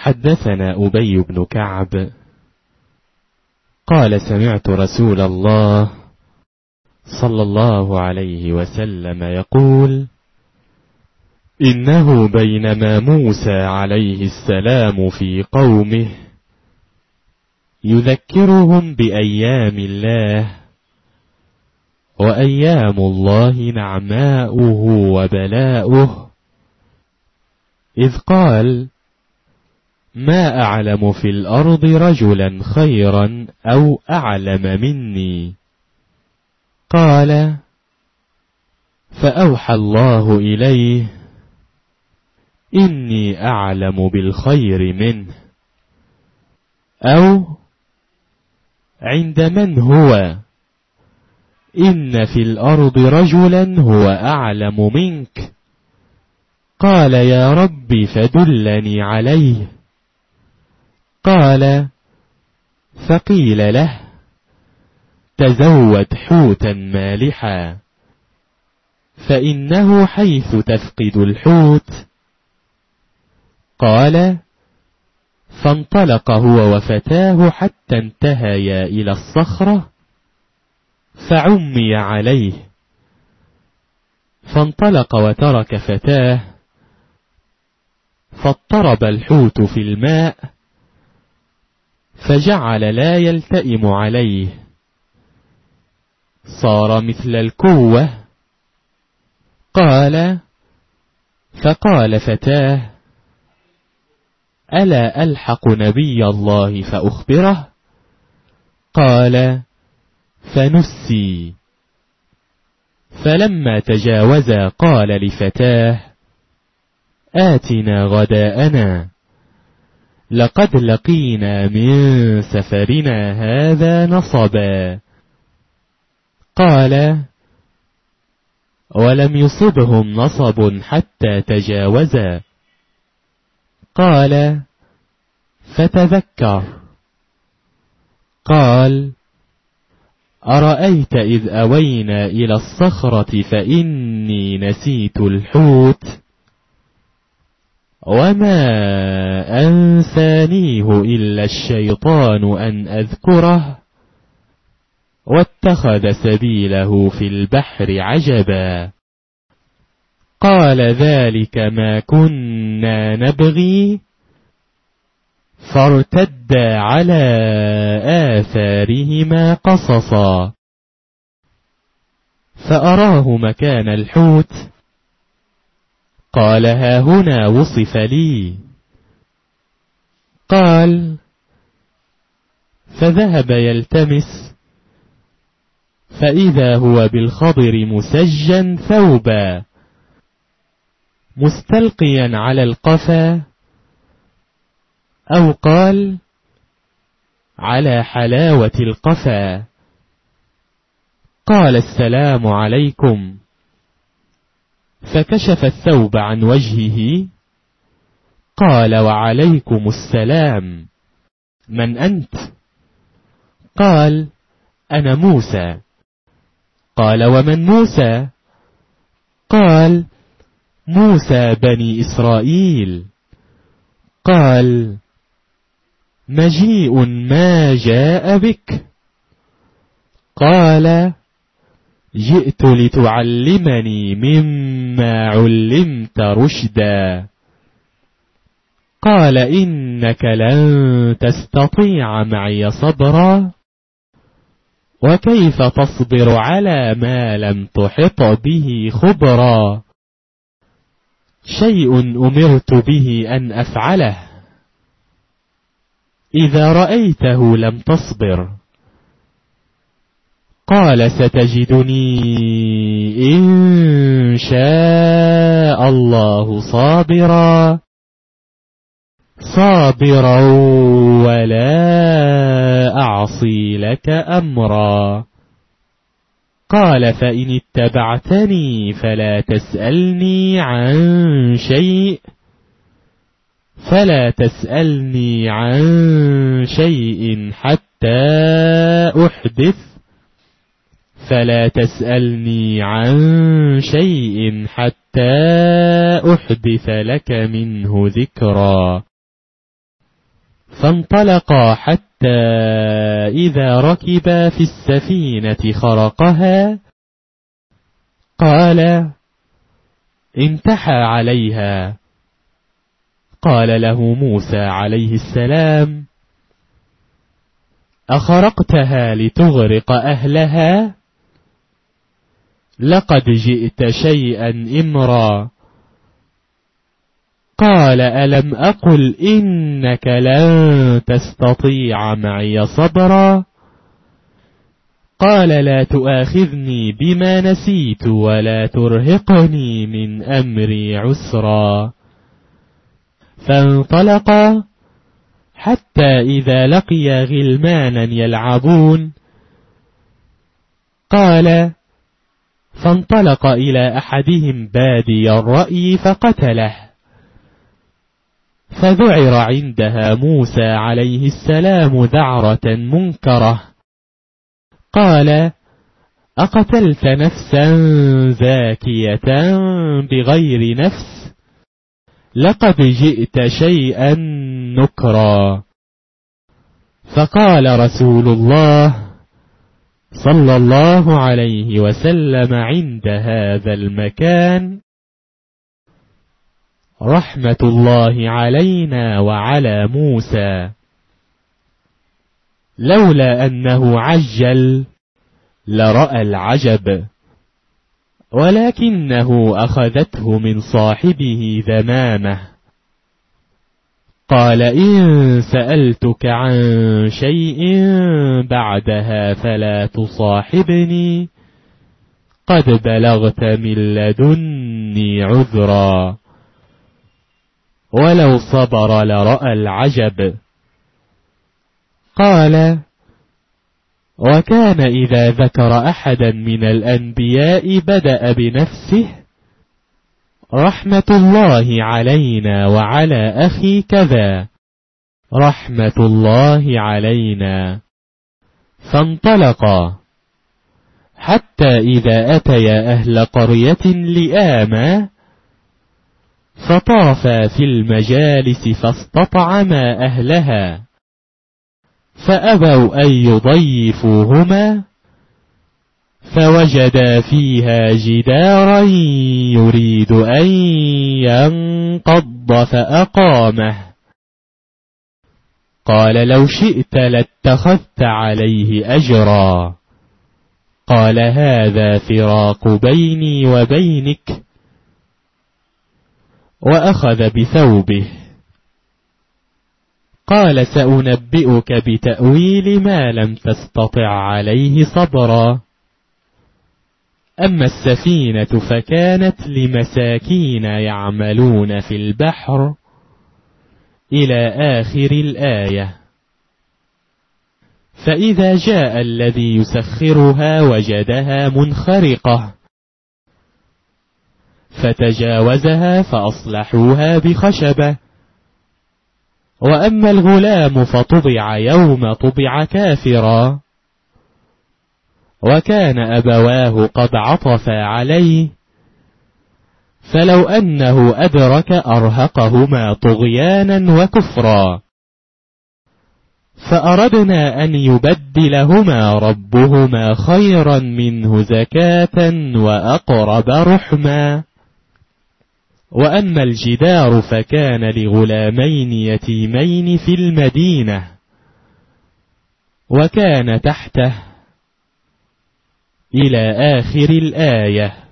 حدثنا أبي بن كعب قال سمعت رسول الله صلى الله عليه وسلم يقول: إنه بينما موسى عليه السلام في قومه يذكرهم بأيام الله، وأيام الله نعماؤه وبلاؤه، إذ قال: ما أعلم في الأرض رجلا خيرا أو أعلم مني. قال: فأوحى الله إليه: إني أعلم بالخير منه. أو عند من هو: إن في الأرض رجلا هو أعلم منك. قال: يا رب فدلني عليه. قال: فقيل له: تزود حوتا مالحا، فإنه حيث تفقد الحوت. قال: فانطلق هو وفتاه حتى انتهيا إلى الصخرة فعمي عليه، فانطلق وترك فتاه، فاضطرب الحوت في الماء فجعل لا يلتئم عليه، صار مثل الكوة. قال: فقال فتاه: ألا ألحق نبي الله فأخبره؟ قال: فنسي. فلما تجاوزا قال لفتاه: آتنا غداءنا، لقد لقينا من سفرنا هذا نصبا. قال: ولم يصبهم نصب حتى تجاوزا. قال: فتذكر. قال: أرأيت إذ أوينا إلى الصخرة فإني نسيت الحوت وما أنسانيه إلا الشيطان أن أذكره، واتخذ سبيله في البحر عجبا. قال: ذلك ما كنا نبغي، فارتدا على آثارهما قصصا. فأراه مكان الحوت. قال: ها هنا وصف لي. قال: فذهب يلتمس، فإذا هو بالخضر مسجا ثوبا مستلقيا على القفا، أو قال: على حلاوة القفا. قال: السلام عليكم. فكشف الثوب عن وجهه. قال: وعليكم السلام، من أنت؟ قال: أنا موسى. قال: ومن موسى؟ قال: موسى بني إسرائيل. قال: مجيء ما جاء بك؟ قال: جئت لتعلمني مما علمت رشدا. قال: إنك لن تستطيع معي صبرا، وكيف تصبر على ما لم تحط به خبرا؟ شيء أمرت به أن أفعله، إذا رأيته لم تصبر. قال: ستجدني إن شاء الله صابرا ولا أعصي لك أمرا. قال: فإن اتبعتني فلا تسألني عن شيء حتى أحدث لك منه ذكرا. فانطلقا حتى إذا ركبا في السفينة خرقها قال: انتحى عليها. قال له موسى عليه السلام: أخرقتها لتغرق أهلها؟ لقد جئت شيئا إمرا. قال: ألم أقل إنك لن تستطيع معي صبرا؟ قال: لا تؤاخذني بما نسيت ولا ترهقني من أمري عسرا. فانطلقا حتى إذا لقيا غلمانا يلعبون قال: فانطلق إلى أحدهم بادي الرأي فقتله. فذعر عندها موسى عليه السلام ذعرة منكرة. قال: أقتلت نفسا زاكية بغير نفس؟ لقد جئت شيئا نكرا. فقال رسول الله صلى الله عليه وسلم عند هذا المكان: رحمة الله علينا وعلى موسى، لولا أنه عجل لرأى العجب، ولكنه أخذته من صاحبه ذمامه. قال: إن سألتك عن شيء بعدها فلا تصاحبني، قد بلغت من لدني عذرا. ولو صبر لرأى العجب. قال: وكان إذا ذكر أحدا من الأنبياء بدأ بنفسه: رحمة الله علينا وعلى أخي كذا، رحمة الله علينا. فانطلقا حتى إذا أتيا أهل قرية لآمة فطافا في المجالس فاستطعما أهلها فأبوا أن يضيفوهما، فوجدا فيها جدارا يريد أن ينقض فأقامه. قال: لو شئت لاتخذت عليه أجرا. قال: هذا فراق بيني وبينك. وأخذ بثوبه. قال: سأنبئك بتأويل ما لم تستطع عليه صبرا. أما السفينة فكانت لمساكين يعملون في البحر إلى آخر الآية. فإذا جاء الذي يسخرها وجدها منخرقة، فتجاوزها فأصلحوها بخشبة. وأما الغلام فطبع يوم طبع كافرا، وكان أبواه قد عطفا عليه، فلو أنه أدرك أرهقهما طغيانا وكفرا. فأردنا أن يبدلهما ربهما خيرا منه زكاة وأقرب رحما. وأما الجدار فكان لغلامين يتيمين في المدينة، وكان تحته إلى آخر الآية.